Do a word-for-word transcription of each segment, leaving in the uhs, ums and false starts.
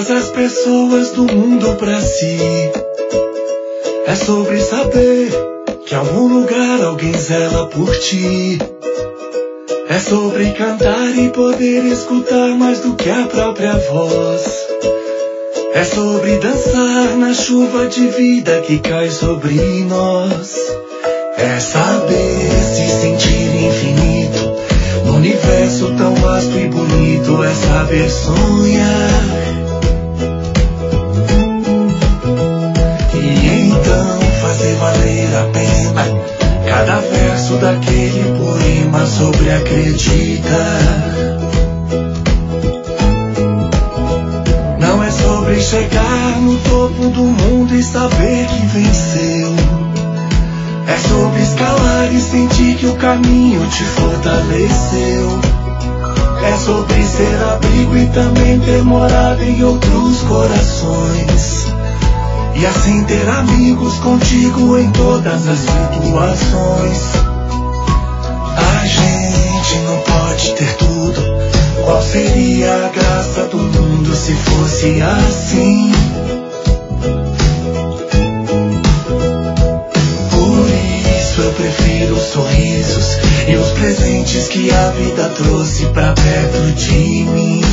traz as pessoas do mundo pra si. É sobre saber que em algum lugar alguém zela por ti. É sobre cantar e poder escutar mais do que a própria voz. É sobre dançar na chuva de vida que cai sobre nós. É saber se sentir infinito no universo tão vasto e bonito. É saber sonhar e então fazer valer a pena cada verso daquele poema sobre acreditar. Não é sobre chegar no topo do mundo e saber que venceu. É sobre escalar e sentir que o caminho te fortaleceu. É sobre ser abrigo e também ter morada em outros corações. E assim ter amigos contigo em todas as situações. A gente não pode ter tudo. Qual seria a graça do mundo se fosse assim? Por isso eu prefiro os sorrisos e os presentes que a vida trouxe pra perto de mim.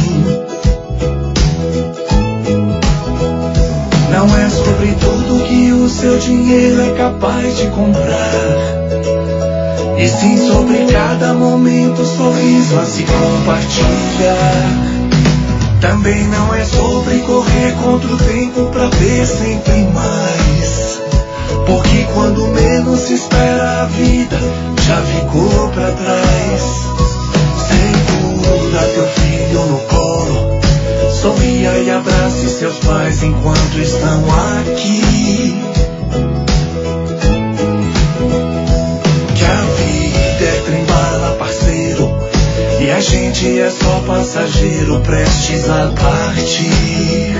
Não é sobre tudo que o seu dinheiro é capaz de comprar, e sim sobre cada momento, sorriso a se compartilhar. Também não é sobre correr contra o tempo pra ver sempre mais, porque quando menos se espera a vida já ficou pra trás. Segura teu filho no colo, sorria e abrace seus pais enquanto estão aqui. Que a vida é trem-bala, parceiro, e a gente é só passageiro prestes a partir.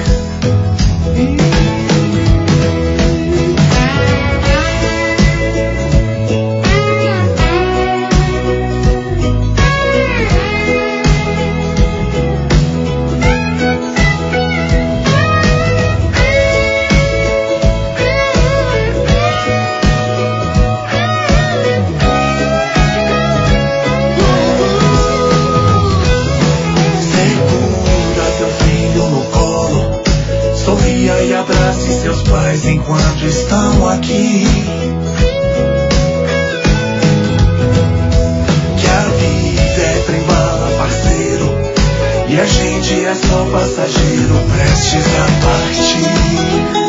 E abrace seus pais enquanto estão aqui. Que a vida é trem-bala, parceiro, e a gente é só passageiro prestes a partir.